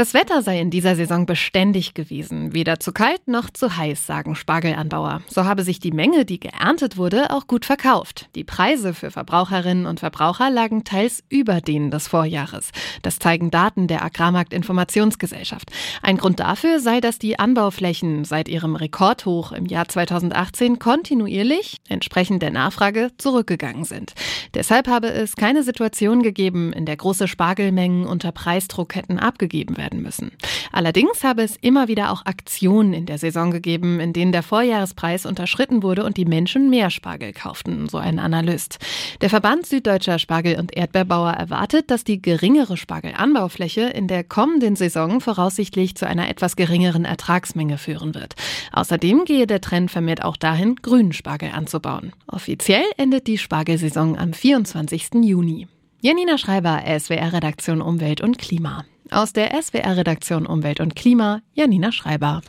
Das Wetter sei in dieser Saison beständig gewesen. Weder zu kalt noch zu heiß, sagen Spargelanbauer. So habe sich die Menge, die geerntet wurde, auch gut verkauft. Die Preise für Verbraucherinnen und Verbraucher lagen teils über denen des Vorjahres. Das zeigen Daten der Agrarmarkt-Informationsgesellschaft. Ein Grund dafür sei, dass die Anbauflächen seit ihrem Rekordhoch im Jahr 2018 kontinuierlich, entsprechend der Nachfrage, zurückgegangen sind. Deshalb habe es keine Situation gegeben, in der große Spargelmengen unter Preisdruck hätten abgegeben werden müssen. Allerdings habe es immer wieder auch Aktionen in der Saison gegeben, in denen der Vorjahrespreis unterschritten wurde und die Menschen mehr Spargel kauften, so ein Analyst. Der Verband Süddeutscher Spargel- und Erdbeerbauer erwartet, dass die geringere Spargelanbaufläche in der kommenden Saison voraussichtlich zu einer etwas geringeren Ertragsmenge führen wird. Außerdem gehe der Trend vermehrt auch dahin, grünen Spargel anzubauen. Offiziell endet die Spargelsaison am 24. Juni. Janina Schreiber, SWR-Redaktion Umwelt und Klima. Aus der SWR-Redaktion Umwelt und Klima, Janina Schreiber.